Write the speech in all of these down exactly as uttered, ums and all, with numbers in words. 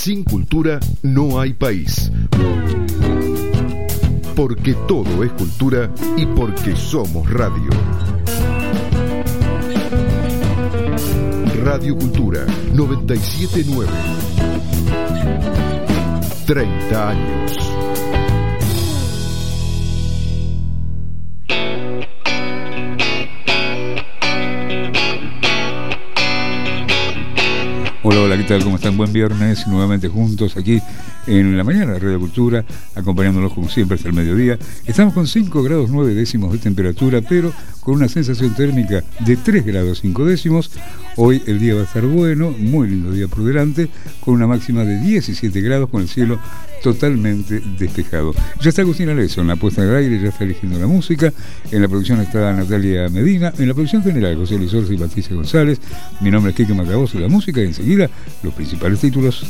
Sin cultura no hay país. Porque todo es cultura y porque somos radio. Radio Cultura noventa y siete punto nueve. treinta años. Hola, hola, ¿qué tal? ¿Cómo están? Buen viernes, nuevamente juntos aquí en la mañana de Radio Cultura, acompañándolos como siempre hasta el mediodía. Estamos con cinco grados nueve décimos de temperatura, pero con una sensación térmica de tres grados cinco décimos. Hoy el día va a estar bueno, muy lindo día por delante, con una máxima de diecisiete grados, con el cielo totalmente despejado. Ya está Agustín Aleso en la puesta del aire, ya está eligiendo la música. En la producción está Natalia Medina, en la producción general José Luis Orsi y Patricia González. Mi nombre es Kike Macabos, la música, y enseguida los principales títulos.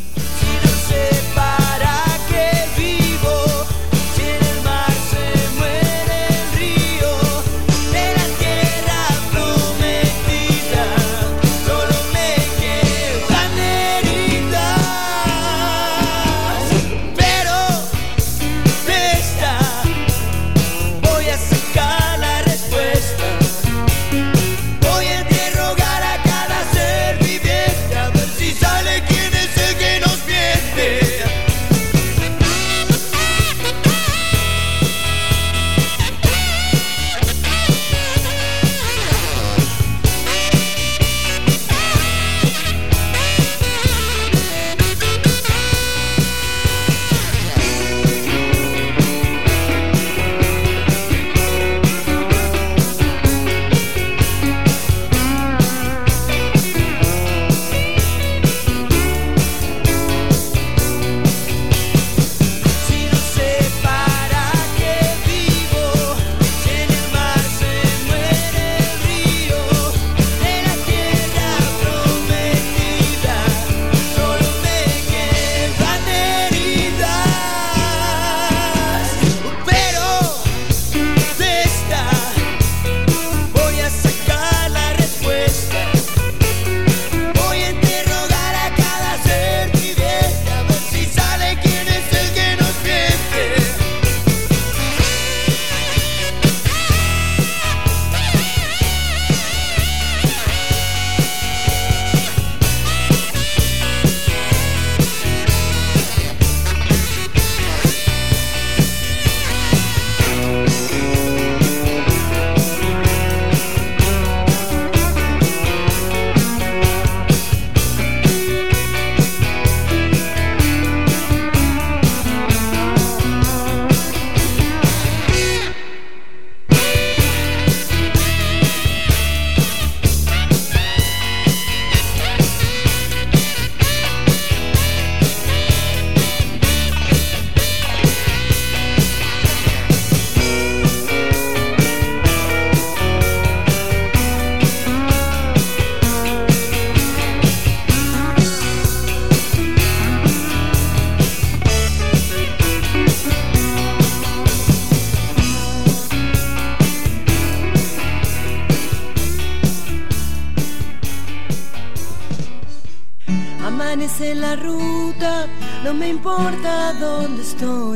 En la ruta, no me importa dónde estoy.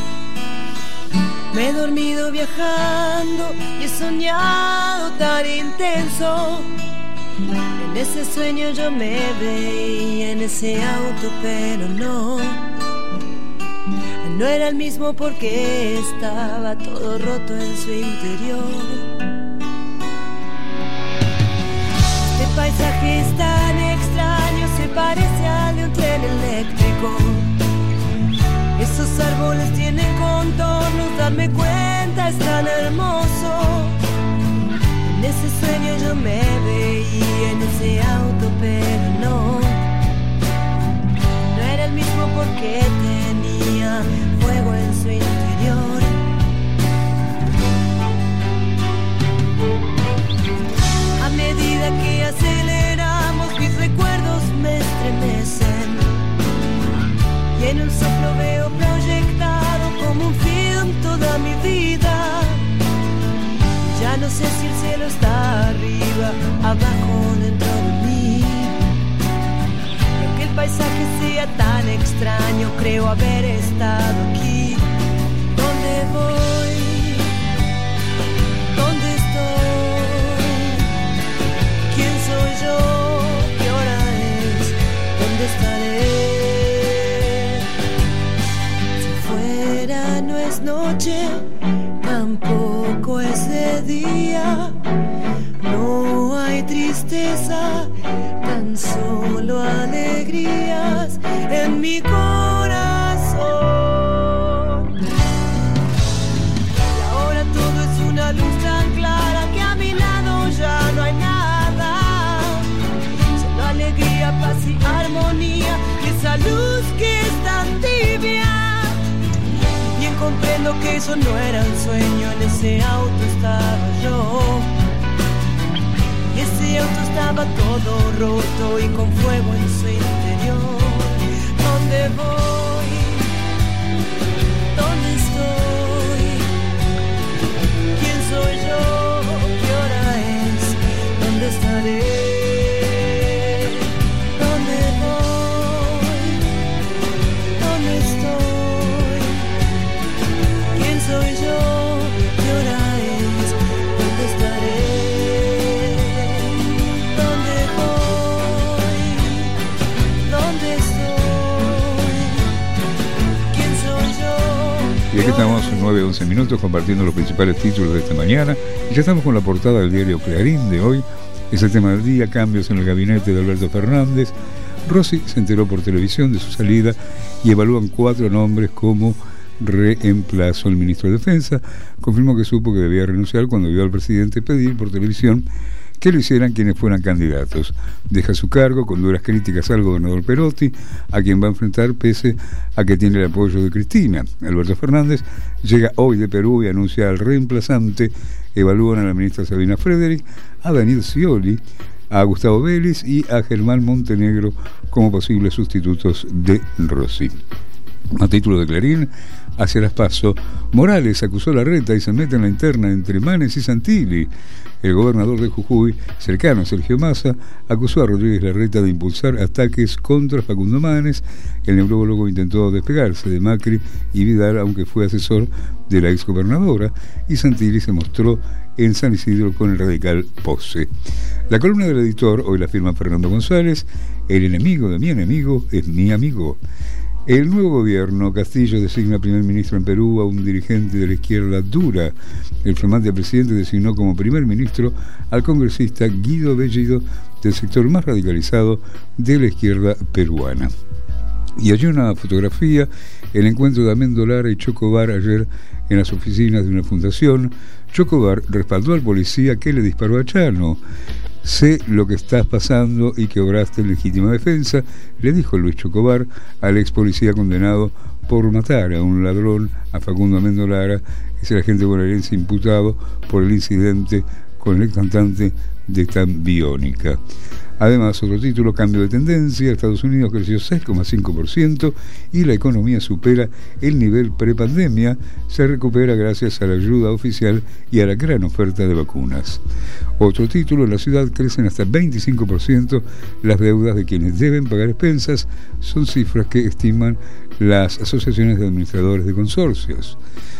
Me he dormido viajando y he soñado tan intenso. En ese sueño yo me veía en ese auto, pero no. No era el mismo porque estaba todo roto en su interior. Este paisaje es tan extraño, se parece al de un tren eléctrico. Esos árboles tienen contornos, darme cuenta es tan hermoso. En ese sueño yo me veía en ese auto, pero no. No era el mismo porque tenía fuego en su interior. A medida que aceleramos, mis recuerdos me estremecen. Y en un soplo veo proyectado como un film toda mi vida. Ya no sé si el cielo está arriba, abajo, dentro de mí. creo haber estado aquí. ¿Dónde voy? ¿Dónde estoy? ¿Quién soy yo? ¿Qué hora es? ¿Dónde estaré? Si fuera no es noche, tampoco es de día. No hay tristeza, tan solo alegrías en mi corazón. Y ahora todo es una luz tan clara que a mi lado ya no hay nada. Solo alegría, paz y armonía, y esa luz que es tan tibia. Bien comprendo que eso no era un sueño, en ese auto estaba yo. Ese auto estaba todo roto y con fuego en su interior. ¿Dónde voy? ¿Dónde estoy? ¿Quién soy yo? ¿Qué hora es? ¿Dónde estaré? ¿Dónde voy? ¿Dónde estoy? ¿Quién soy yo? ¿Qué hora es? ¿Dónde estaré? Y aquí estamos nueve once minutos compartiendo los principales títulos de esta mañana y ya estamos con la portada del diario Clarín de hoy. Es el tema del día: cambios en el gabinete de Alberto Fernández. Rossi se enteró por televisión de su salida y evalúan cuatro nombres como reemplazo. El ministro de Defensa confirmó que supo que debía renunciar cuando vio al presidente pedir por televisión que lo hicieran quienes fueran candidatos. Deja su cargo con duras críticas al gobernador Perotti, a quien va a enfrentar pese a que tiene el apoyo de Cristina. Alberto Fernández llega hoy de Perú y anuncia al reemplazante. Evalúan a la ministra Sabina Frederick, a Daniel Scioli, a Gustavo Vélez y a Germán Montenegro como posibles sustitutos de Rossi. A título de Clarín, hacia las PASO, Morales acusó a Larreta y se mete en la interna entre Manes y Santilli. El gobernador de Jujuy, cercano a Sergio Massa, acusó a Rodríguez Larreta de impulsar ataques contra Facundo Manes. El neurólogo intentó despegarse de Macri y Vidal, aunque fue asesor de la exgobernadora, y Santilli se mostró en San Isidro con el radical Pose. La columna del editor hoy la firma Fernando González: el enemigo de mi enemigo es mi amigo. El nuevo gobierno, Castillo designa primer ministro en Perú a un dirigente de la izquierda dura. El flamante presidente designó como primer ministro al congresista Guido Bellido, del sector más radicalizado de la izquierda peruana. Y hay una fotografía, el encuentro de Amendo Lara y Chocobar ayer en las oficinas de una fundación. Chocobar respaldó al policía que le disparó a Chano. Sé lo que estás pasando y que obraste en legítima defensa, le dijo Luis Chocobar al ex policía condenado por matar a un ladrón, a Facundo Amendo Lara, que es el agente bonaerense imputado por el incidente con el ex cantante de Tan Biónica. Además, otro título: cambio de tendencia. Estados Unidos creció seis coma cinco por ciento y la economía supera el nivel prepandemia. Se recupera gracias a la ayuda oficial y a la gran oferta de vacunas. Otro título: en la ciudad crecen hasta veinticinco por ciento las deudas de quienes deben pagar expensas. Son cifras que estiman las asociaciones de administradores de consorcios.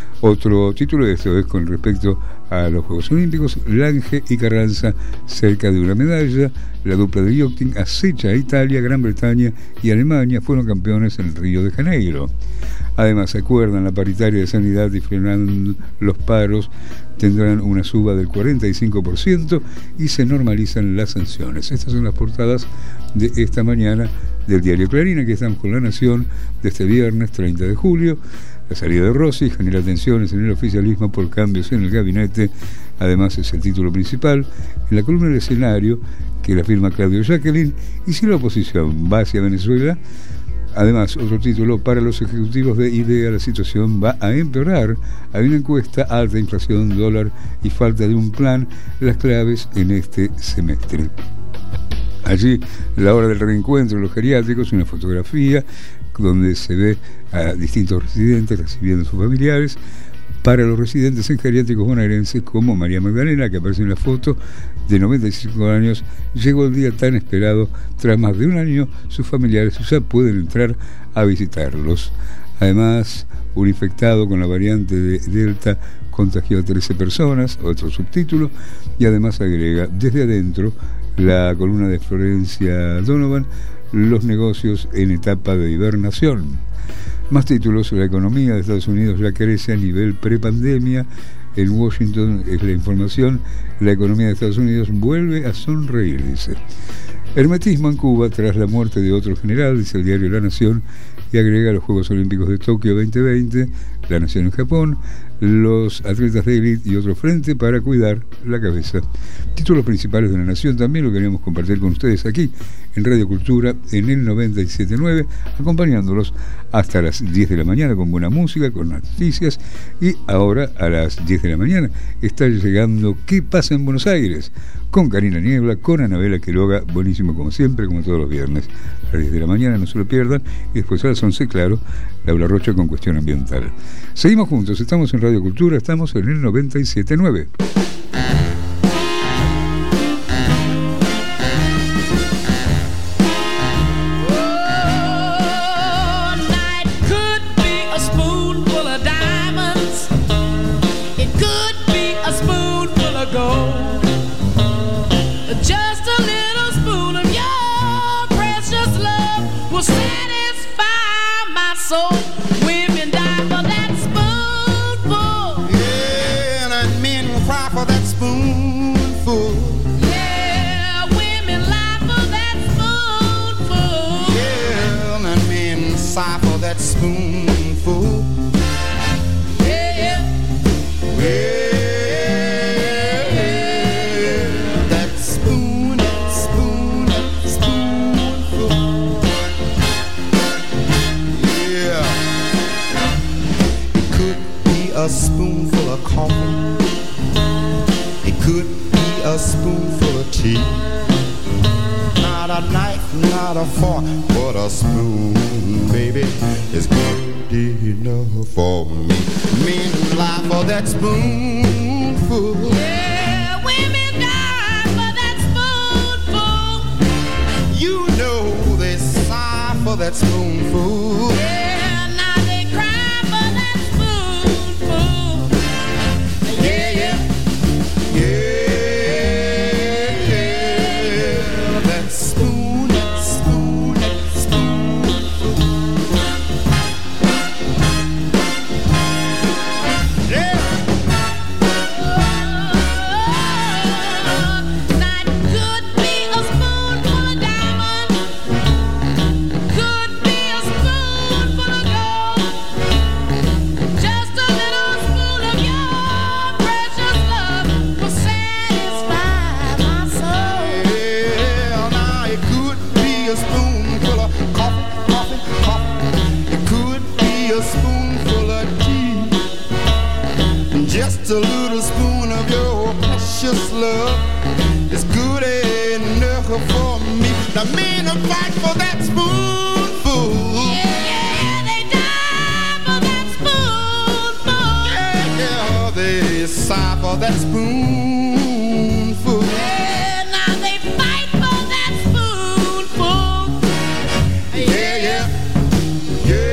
Otro título, de esto es con respecto a los Juegos Olímpicos: Lange y Carranza cerca de una medalla. La dupla de yachting acecha a Italia, Gran Bretaña y Alemania fueron campeones en Río de Janeiro. Además, acuerdan la paritaria de sanidad y frenan los paros, tendrán una suba del cuarenta y cinco por ciento y se normalizan las sanciones. Estas son las portadas de esta mañana del diario Clarín. Aquí estamos con La Nación de este viernes treinta de julio. La salida de Rossi genera tensiones en el oficialismo por cambios en el gabinete. Además, es el título principal. En la columna del escenario, que la firma Claudio Jacqueline: y si la oposición va hacia Venezuela. Además, otro título: para los ejecutivos de IDEA la situación va a empeorar. Hay una encuesta: alta inflación, dólar y falta de un plan, las claves en este semestre. Allí, la hora del reencuentro de los geriátricos, una fotografía donde se ve a distintos residentes recibiendo a sus familiares. Para los residentes en geriátricos bonaerenses como María Magdalena, que aparece en la foto, de noventa y cinco años, llegó el día tan esperado. Tras más de un año, sus familiares ya pueden entrar a visitarlos. Además, un infectado con la variante de Delta contagió a trece personas, otro subtítulo, y además agrega, desde adentro, la columna de Florencia Donovan, los negocios en etapa de hibernación. Más títulos, la economía de Estados Unidos ya crece a nivel prepandemia. En Washington es la información, la economía de Estados Unidos vuelve a sonreír, dice. Hermetismo en Cuba tras la muerte de otro general, dice el diario La Nación, y agrega los Juegos Olímpicos de Tokio veinte veinte, La Nación en Japón, los atletas de élite y otro frente para cuidar la cabeza. Títulos principales de La Nación también lo queríamos compartir con ustedes aquí en Radio Cultura en el noventa y siete punto nueve, acompañándolos hasta las diez de la mañana con buena música, con noticias, y ahora a las diez de la mañana está llegando ¿Qué pasa en Buenos Aires? Con Karina Niebla, con Anabela Quiroga, buenísimo como siempre, como todos los viernes. A las diez de la mañana, no se lo pierdan, y después a las once, claro, Laura Rocha con Cuestión Ambiental. Seguimos juntos, estamos en Radio Cultura, estamos en el noventa y siete punto nueve. Spoonful, yeah, yeah, that spoon, that spoon, that spoonful, yeah. It could be a spoonful of coffee, it could be a spoonful of tea. Not a knife, not a fork, but a spoon, baby, is good enough for me. Men lie for that spoonful. Yeah, women die for that spoonful. You know they sigh for that spoonful. Yeah, now they cry for that spoonful. Yeah, yeah, yeah. Just a little spoon of your precious love is good enough for me. Now men will fight for that spoonful. Yeah, they die for that spoonful. Yeah, they sigh for that spoonful. Yeah, now they fight for that spoonful. Yeah, yeah, yeah.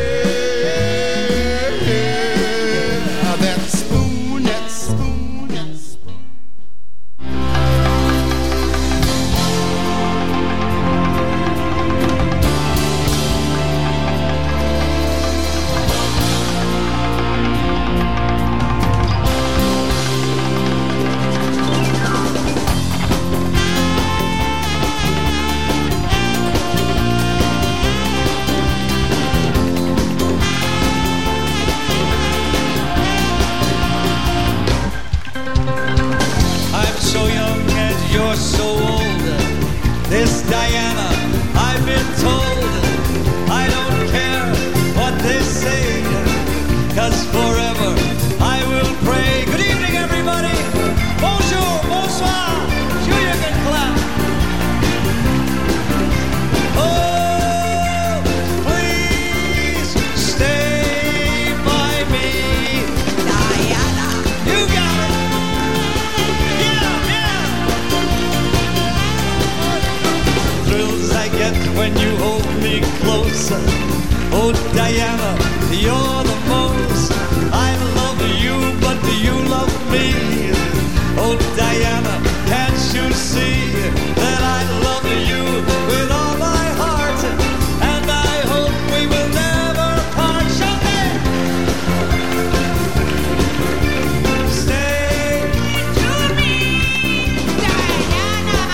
me closer. Oh, Diana, you're the most. I love you, but do you love me? Oh, Diana, can't you see that I love you with all my heart? And I hope we will never part. Shout it! Stay to me, Diana.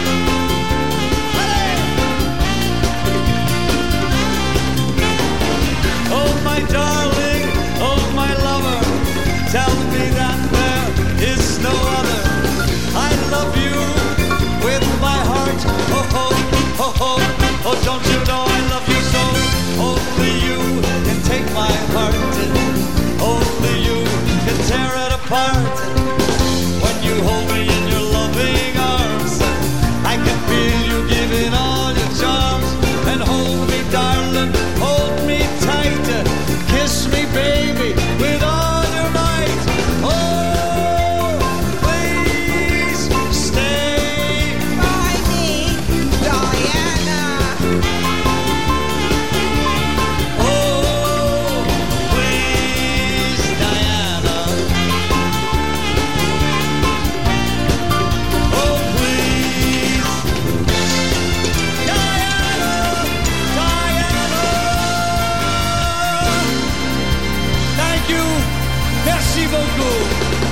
Oh, my darling, oh, my lover, tell me that there is no other. I love you with my heart. Oh, oh, oh, oh, oh, don't you know I love you so? Only you can take my heart. Only you can tear it apart. When you hold me in your loving arms, I can feel you giving all your charms. And hold me, darling, hold me tight. Kiss me, baby, with all your might. Oh, please stay by me, Diana. Oh, please, Diana. Oh, please, Diana, Diana. Thank you. Merci beaucoup.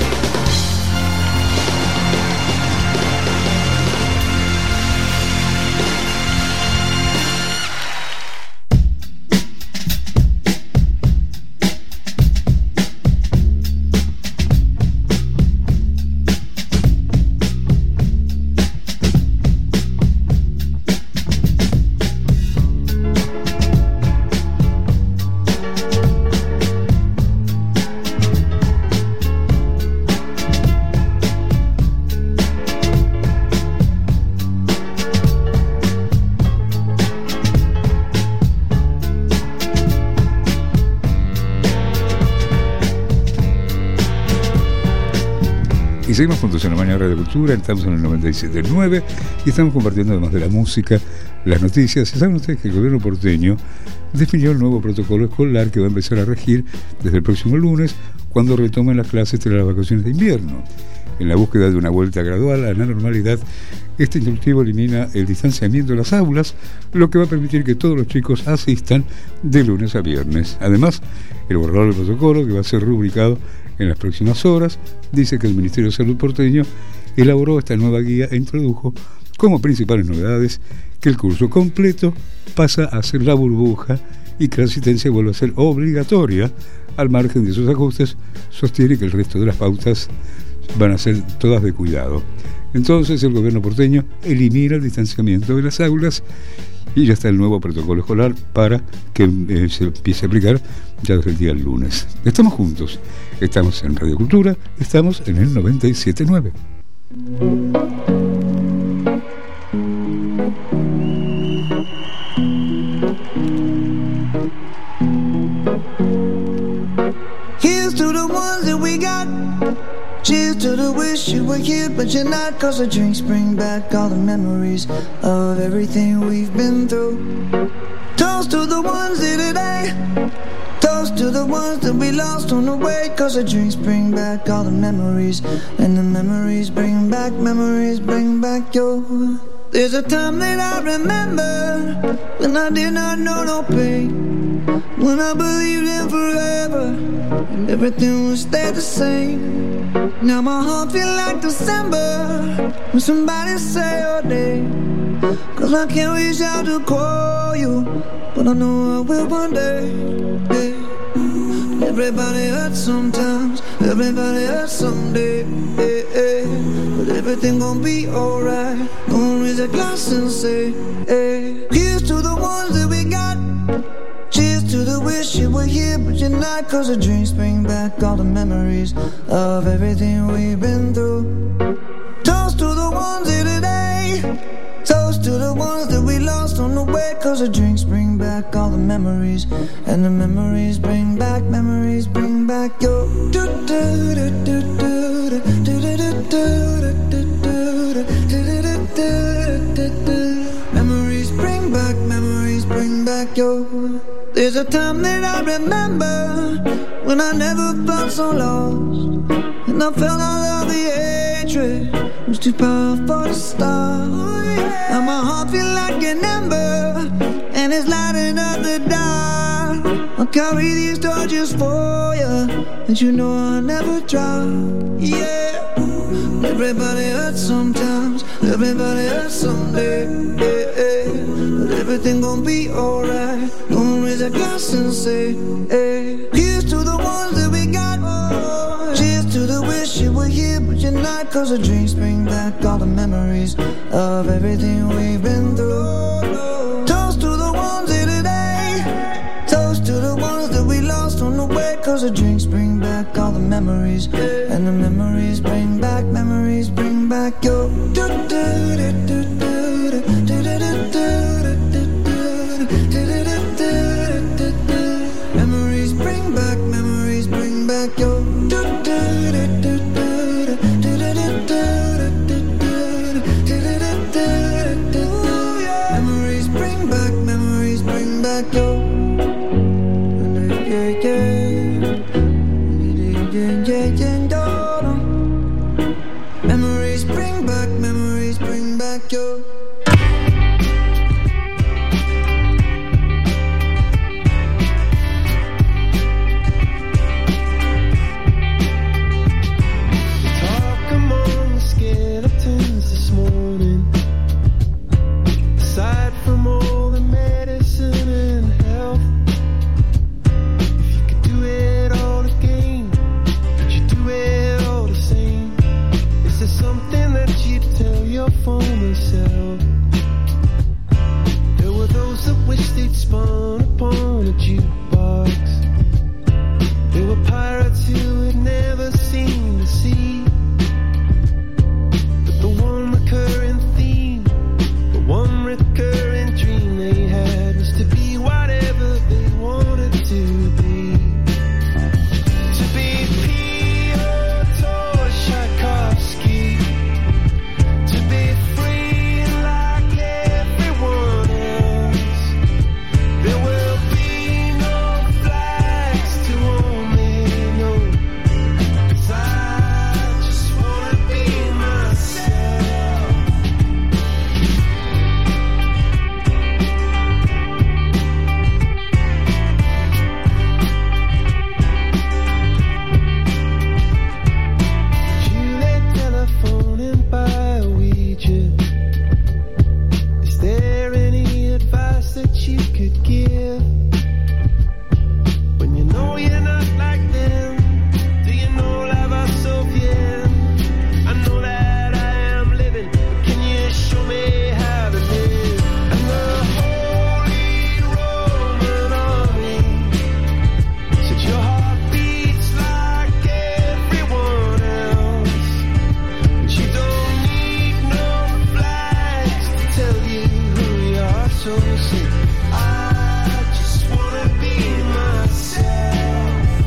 Y seguimos juntos en la mañana de Cultura, estamos en el noventa y siete punto nueve y estamos compartiendo, además de la música, las noticias. Y saben ustedes que el gobierno porteño definió el nuevo protocolo escolar que va a empezar a regir desde el próximo lunes, cuando retomen las clases tras las vacaciones de invierno. En la búsqueda de una vuelta gradual a la normalidad, este instructivo elimina el distanciamiento de las aulas, lo que va a permitir que todos los chicos asistan de lunes a viernes. Además, el borrador del protocolo, que va a ser rubricado en las próximas horas, dice que el Ministerio de Salud porteño elaboró esta nueva guía e introdujo como principales novedades que el curso completo pasa a ser la burbuja y que la asistencia vuelve a ser obligatoria. Al margen de sus ajustes, sostiene que el resto de las pautas van a ser todas de cuidado. Entonces el gobierno porteño elimina el distanciamiento de las aulas y ya está el nuevo protocolo escolar para que eh, se empiece a aplicar ya desde el día del lunes. Estamos juntos, estamos en Radio Cultura, estamos en el noventa y siete punto nueve. Here's to the ones that we got. Cheers to the wish you were here, but you're not. Cause the drinks bring back all the memories of everything we've been through. Toast to the ones here today. Toast to the ones that we lost on the way. Cause the drinks bring back all the memories. And the memories bring back, memories bring back your. There's a time that I remember when I did not know no pain, when I believed in forever and everything would stay the same. Now my heart feels like December when somebody say your name. Cause I can't reach out to call you, but I know I will one day. Yeah. Everybody hurts sometimes, everybody hurts someday. Yeah, yeah. But everything gon' be alright. Gonna raise a glass and say, hey. Here's to the ones that we got. Cheers to the wish you were here, but you're not. Cause the drinks bring back all the memories of everything we've been through. Toast to the ones here today. Toast to the ones that we lost on the way. Cause the drinks bring back all the memories. And the memories bring back, memories bring back your. Memories bring back, memories bring back. back your. There's a time that I remember when I never felt so lost, and I felt all of the hatred was too powerful to stop. Now my heart feel like an ember, and it's lighting up the dark. I'll carry these torches for you, and you know I'll never drop. Yeah. Everybody hurts sometimes, everybody hurts someday, yeah, yeah. But everything gon' be alright. Gonna raise a glass and say, hey. Here's to the ones that we got, oh. Cheers to the wish you were here but you're not. Cause the drinks bring back all the memories of everything we've been through. Toast to the ones here today, toast to the ones that we lost on the way. Cause the drinks bring back all the memories, and the memories bring back, memories bring back your. Memories bring back, memories bring back your. Memories bring back, memories bring back your. Yeah, yeah. Memories bring back, memories bring back your. Talk among the skeletons this morning. Aside from all the medicine and health, something that you'd tell your former self? There were those that wished they'd spun upon a jukebox. There were pirates who had never seen the sea. But the one recurring theme, the one recurring dream they had was to be whatever they wanted to be. To be Piotr Tchaikovsky, to be free like everyone else. There will be no flags to hold me, no, 'cause I just wanna be myself. Juliet telephoning by Ouija. Is there any advice that you could give? When you know you're not like them, do you know la va so bien? I know that I am living, but can you show me how to live? And the Holy Roman Army said your heart beats like everyone else. And you don't need no flags to tell you who you are. So say, I just wanna be myself.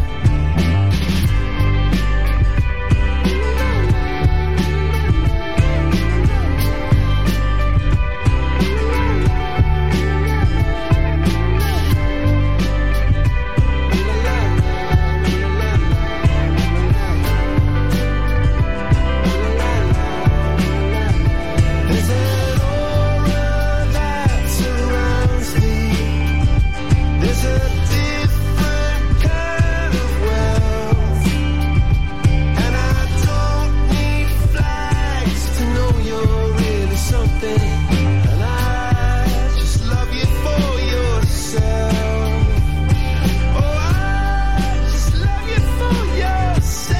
There's an aura that surrounds thee. There's a different kind of wealth, and I don't need flags to know you're really something. And I just love you for yourself. Oh, I just love you for yourself.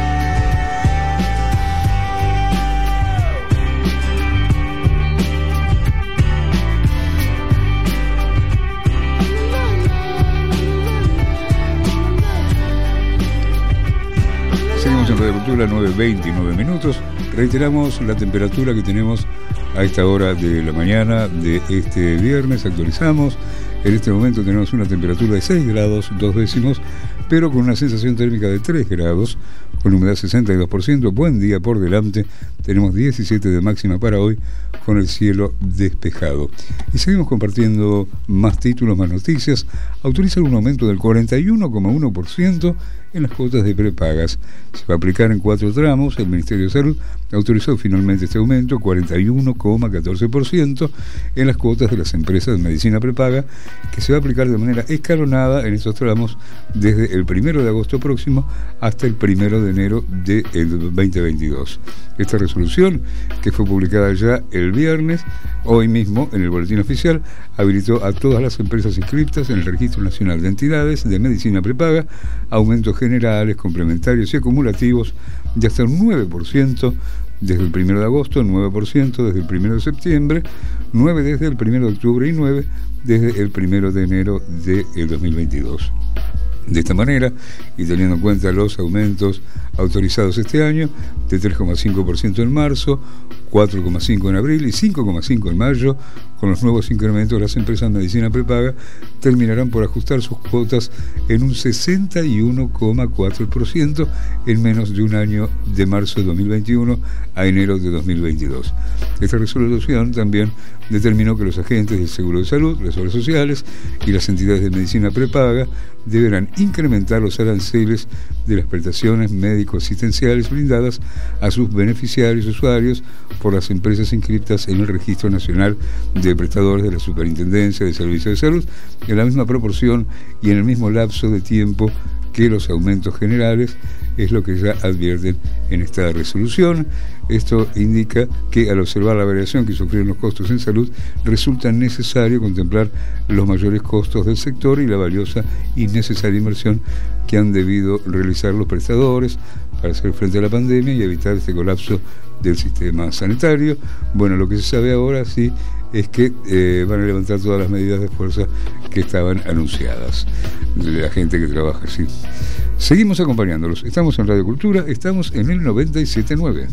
Seguimos en Radio Cultura, nueve veintinueve minutos. Reiteramos la temperatura que tenemos a esta hora de la mañana de este viernes. Actualizamos. En este momento tenemos una temperatura de seis grados, dos décimos. pero con una sensación térmica de tres grados, con humedad sesenta y dos por ciento, buen día por delante, tenemos diecisiete de máxima para hoy, con el cielo despejado. Y seguimos compartiendo más títulos, más noticias. Autorizan un aumento del cuarenta y uno coma uno por ciento en las cuotas de prepagas. Se va a aplicar en cuatro tramos. El Ministerio de Salud autorizó finalmente este aumento, cuarenta y uno coma catorce por ciento, en las cuotas de las empresas de medicina prepaga, que se va a aplicar de manera escalonada en estos tramos desde el primero de agosto próximo hasta el primero de enero del veinte veintidós. Esta resolución, que fue publicada ya el viernes, hoy mismo en el Boletín Oficial, habilitó a todas las empresas inscritas en el Registro Nacional de Entidades de Medicina Prepaga aumentos generales, complementarios y acumulativos de hasta un nueve por ciento desde el primero de agosto, nueve por ciento desde el primero de septiembre, nueve por ciento desde el primero de octubre y nueve por ciento desde el primero de enero del dos mil veintidós. De esta manera, y teniendo en cuenta los aumentos autorizados este año, de tres coma cinco por ciento en marzo, cuatro coma cinco por ciento en abril y cinco coma cinco por ciento en mayo, con los nuevos incrementos, las empresas de medicina prepaga terminarán por ajustar sus cuotas en un sesenta y uno coma cuatro por ciento en menos de un año, de marzo de dos mil veintiuno a enero de dos mil veintidós. Esta resolución también determinó que los agentes del Seguro de Salud, las obras sociales y las entidades de medicina prepaga deberán incrementar los aranceles de las prestaciones médico-asistenciales brindadas a sus beneficiarios usuarios por las empresas inscritas en el Registro Nacional de Prestadores de la Superintendencia de Servicios de Salud, en la misma proporción y en el mismo lapso de tiempo que los aumentos generales, es lo que ya advierten en esta resolución. Esto indica que al observar la variación que sufrieron los costos en salud, resulta necesario contemplar los mayores costos del sector y la valiosa y necesaria inversión que han debido realizar los prestadores para hacer frente a la pandemia y evitar este colapso del sistema sanitario. Bueno, lo que se sabe ahora sí es que eh, van a levantar todas las medidas de fuerza que estaban anunciadas de la gente que trabaja así. Seguimos acompañándolos. Estamos en Radio Cultura, estamos en el noventa y siete punto nueve.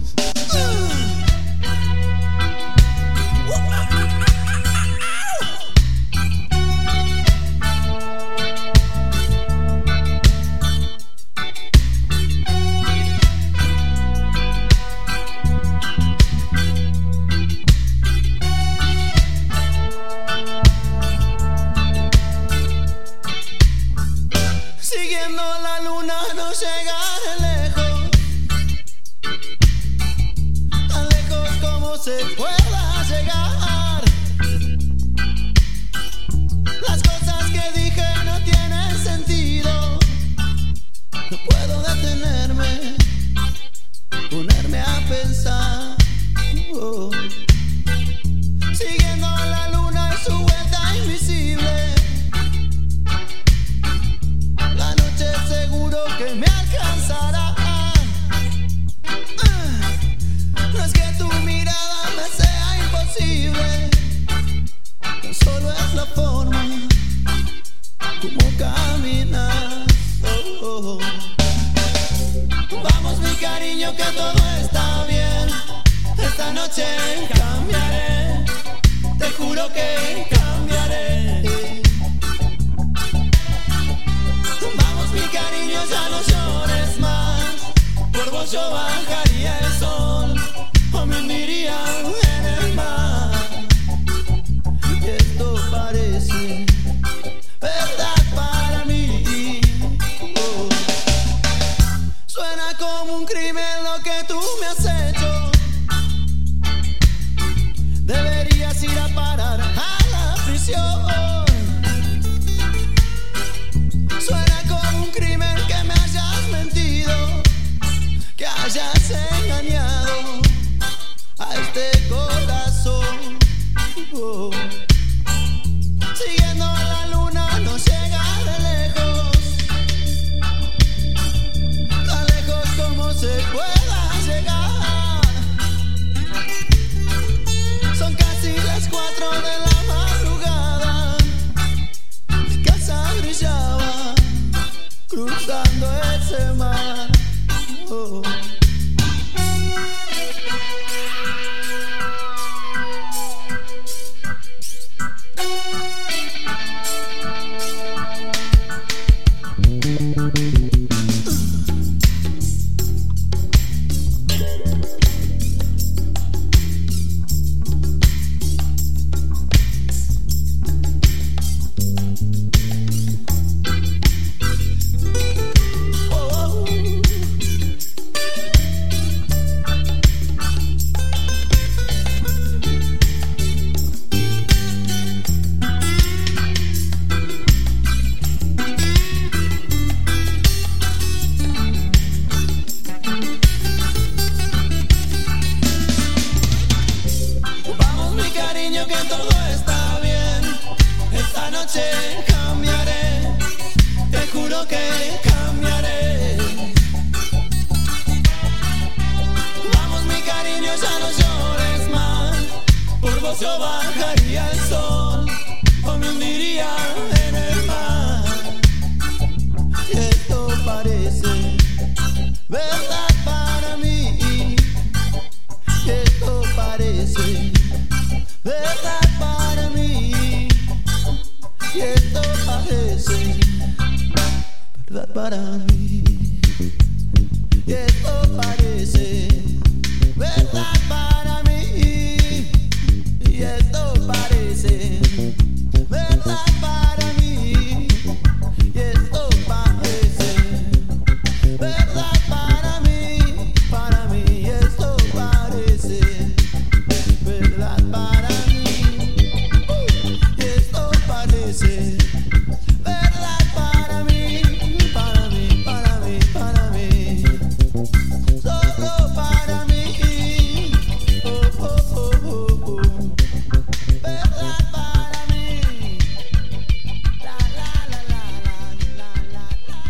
verdad para mí. Esto parece verdad para mí. Y esto parece verdad para mí. Y esto parece verdad para mí. Y esto parece verdad para mí. Y esto parece verdad para mí. Para mí. Y esto parece verdad para mí. Y esto parece verdad para mí. Para mí, para mí, para mí. Solo para mí. Oh, oh, oh, oh, oh. Verdad para mí. La, la, la, la, la, la,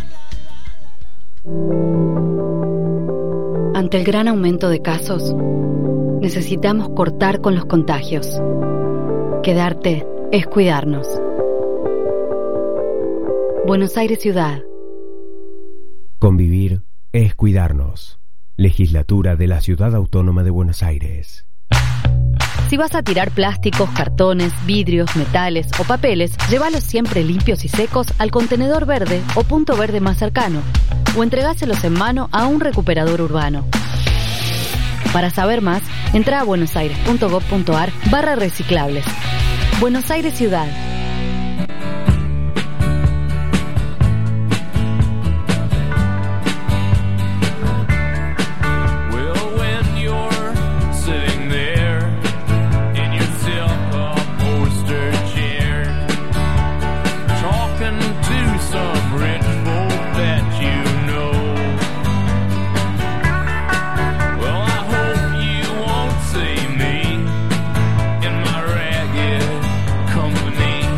la, la. Ante el gran aumento de casos, necesitamos cortar con los contagios. Quedarte es cuidarnos. Buenos Aires Ciudad. Convivir es cuidarnos. Legislatura de la Ciudad Autónoma de Buenos Aires. Si vas a tirar plásticos, cartones, vidrios, metales o papeles, llévalos siempre limpios y secos al contenedor verde o punto verde más cercano, o entregáselos en mano a un recuperador urbano. Para saber más, entra a buenosaires.gov.ar barra reciclables. Buenos Aires Ciudad. Company.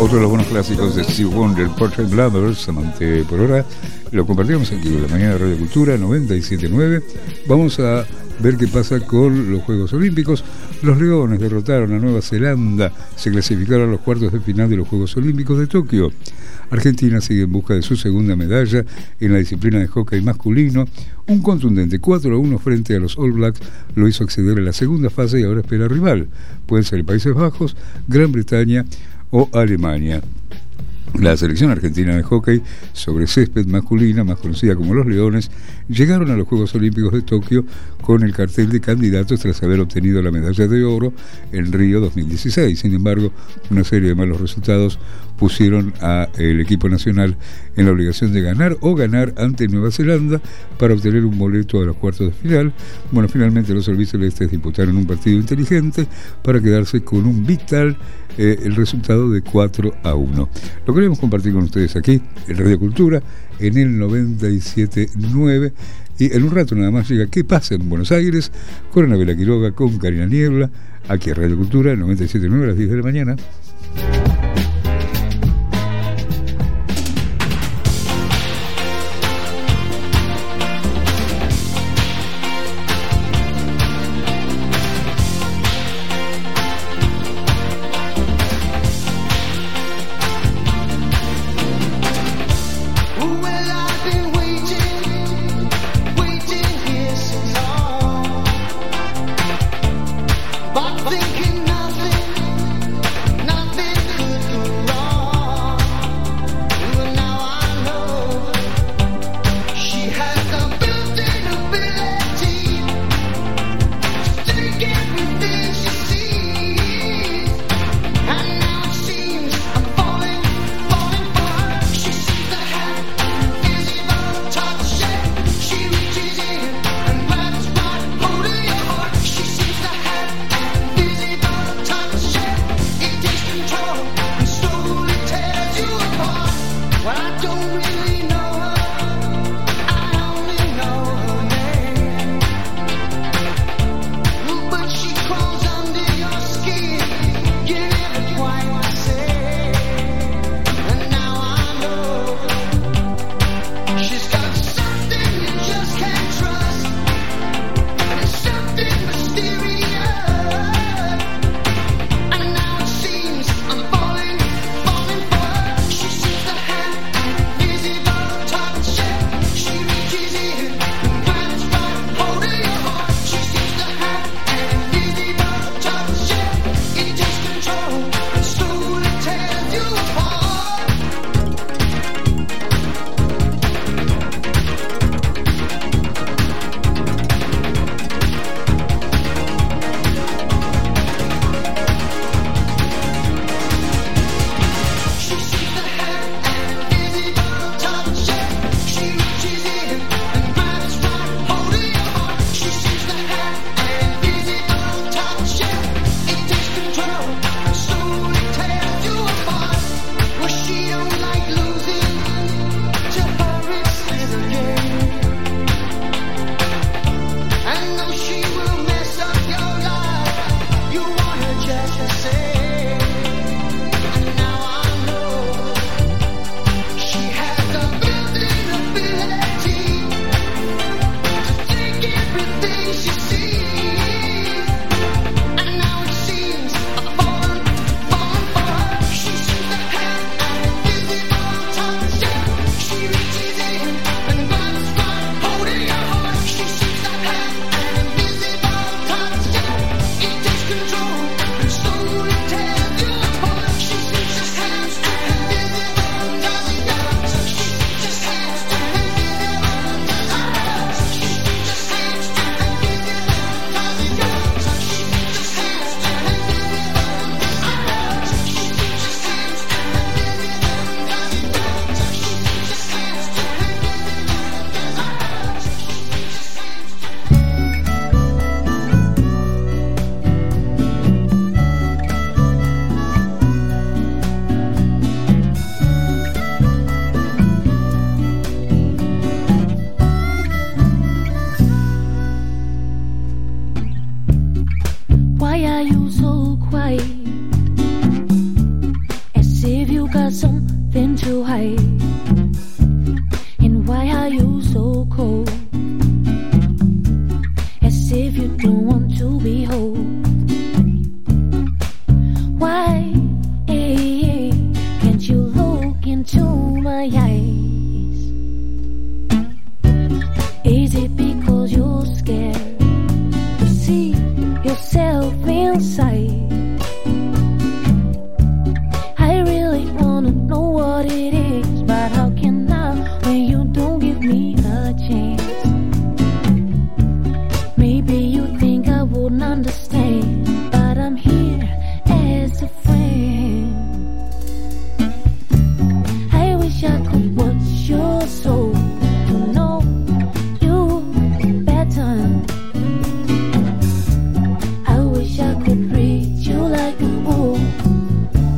Otro de los buenos clásicos de Steve Wonder, Portrait Lovers, amante por hora, lo compartimos aquí en la mañana de Radio Cultura noventa y siete punto nueve. Vamos a ver qué pasa con los Juegos Olímpicos. Los Leones derrotaron a Nueva Zelanda, se clasificaron a los cuartos de final de los Juegos Olímpicos de Tokio. Argentina sigue en busca de su segunda medalla en la disciplina de hockey masculino. Un contundente cuatro a uno frente a los All Blacks lo hizo acceder a la segunda fase y ahora espera rival. Pueden ser Países Bajos, Gran Bretaña o Alemania. La selección argentina de hockey sobre césped masculina, más conocida como los Leones, llegaron a los Juegos Olímpicos de Tokio con el cartel de candidatos tras haber obtenido la medalla de oro en Río dos mil dieciséis. Sin embargo, una serie de malos resultados pusieron al equipo nacional en la obligación de ganar o ganar ante Nueva Zelanda para obtener un boleto a los cuartos de final. Bueno, finalmente los albicelestes disputaron un partido inteligente para quedarse con un vital eh, el resultado de cuatro a uno. Lo queremos compartir con ustedes aquí en Radio Cultura en el noventa y siete punto nueve, y en un rato nada más llega ¿Qué pasa en Buenos Aires? Con Anabela Quiroga, con Karina Niebla, aquí en Radio Cultura noventa y siete punto nueve a las diez de la mañana. But thinking nothing, nothing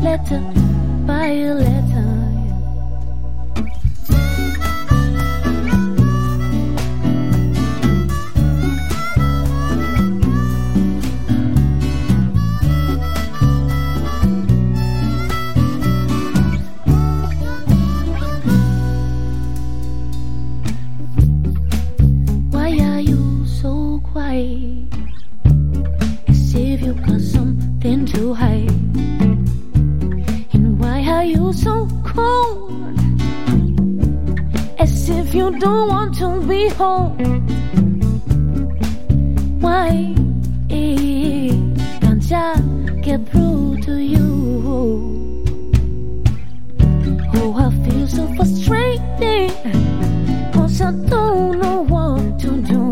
letter by a letter. As if you got something to hide. And why are you so cold? As if you don't want to be home. Why can't I get through to you? Oh, I feel so frustrated, 'cause I don't know what to do.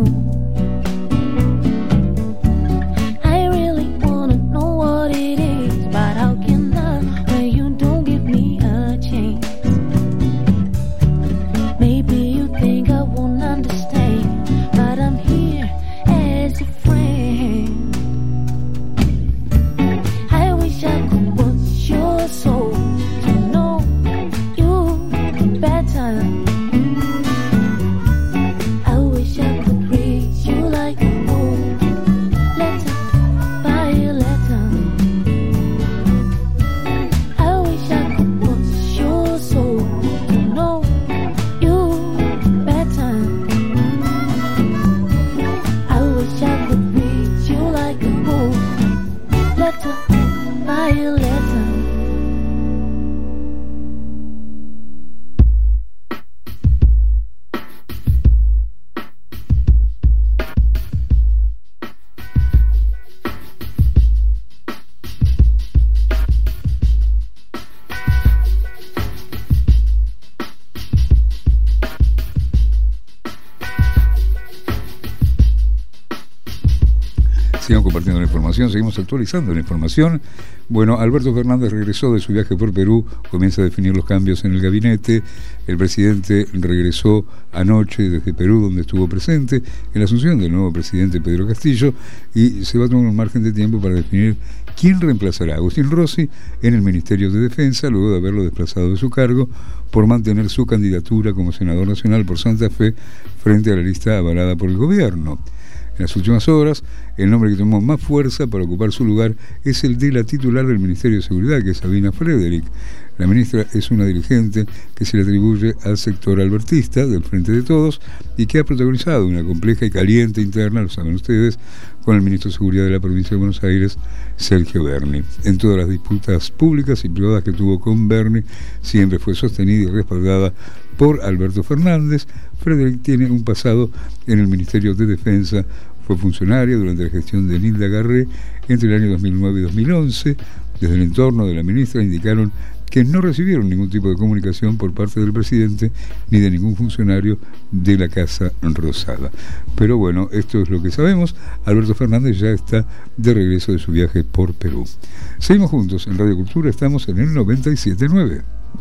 Sigamos compartiendo la información, seguimos actualizando la información. Bueno, Alberto Fernández regresó de su viaje por Perú, comienza a definir los cambios en el gabinete. El presidente regresó anoche desde Perú, donde estuvo presente en la asunción del nuevo presidente Pedro Castillo, y se va a tomar un margen de tiempo para definir quién reemplazará a Agustín Rossi en el Ministerio de Defensa, luego de haberlo desplazado de su cargo por mantener su candidatura como senador nacional por Santa Fe frente a la lista avalada por el gobierno. En las últimas horas, el nombre que tomó más fuerza para ocupar su lugar es el de la titular del Ministerio de Seguridad, que es Sabina Frederick. La ministra es una dirigente que se le atribuye al sector albertista del Frente de Todos y que ha protagonizado una compleja y caliente interna, lo saben ustedes, con el ministro de Seguridad de la provincia de Buenos Aires, Sergio Berni. En todas las disputas públicas y privadas que tuvo con Berni, siempre fue sostenida y respaldada por Alberto Fernández. Frederick tiene un pasado en el Ministerio de Defensa, fue funcionaria durante la gestión de Nilda Garré entre el año dos mil nueve y dos mil once. Desde el entorno de la ministra indicaron que no recibieron ningún tipo de comunicación por parte del presidente ni de ningún funcionario de la Casa Rosada. Pero bueno, esto es lo que sabemos. Alberto Fernández ya está de regreso de su viaje por Perú. Seguimos juntos en Radio Cultura, estamos en el noventa y siete punto nueve.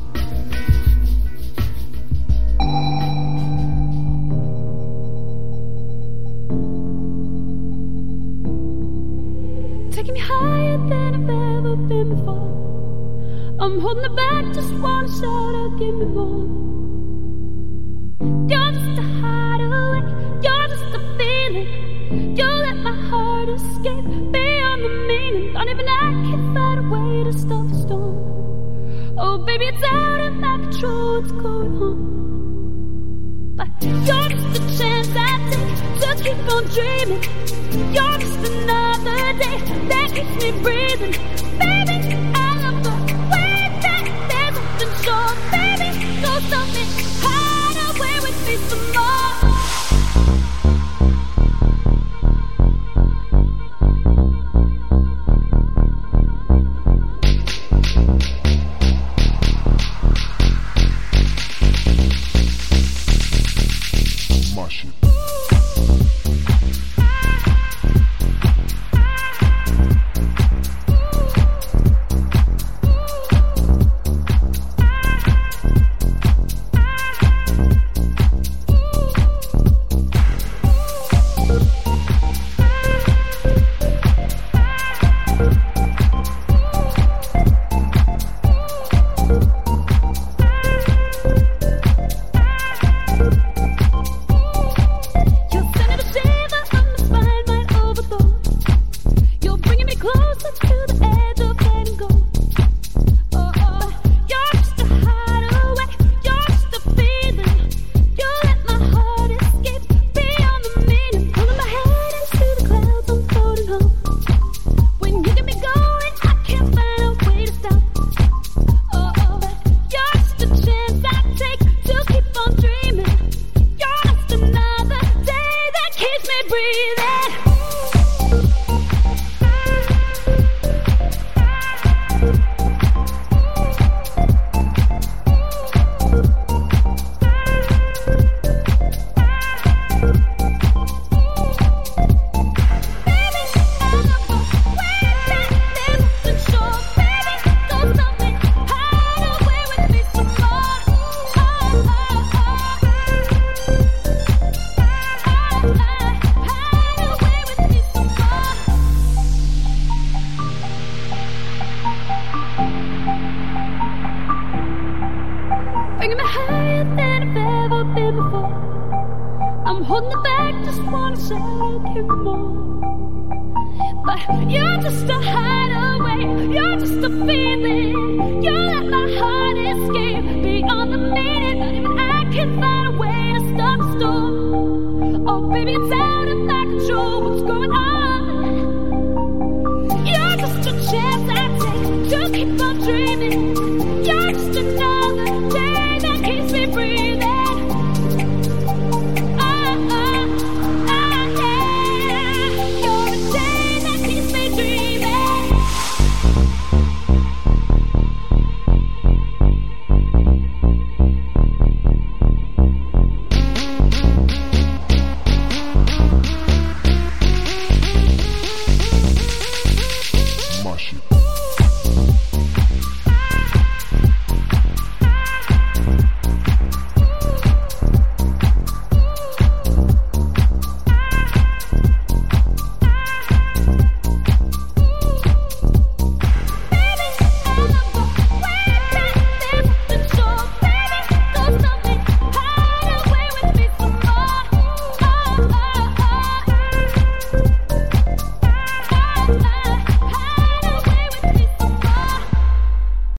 Taking me higher than I've ever been before. I'm holding it back, just wanna shout out, give me more. You're just a hideaway, you're just a feeling. You let my heart escape beyond the meaning. Don't even I can find a way to stop the storm. Oh baby, it's out of my control, what's going on? But you're just a chance I take to keep on dreaming. You're just another day that keeps me breathing. Baby, I love the way that there's nothing short. Baby, go something hide away with me some more. Ooh. holding it back, just wanna say you more. But you're just a hideaway, you're just a feeling, you're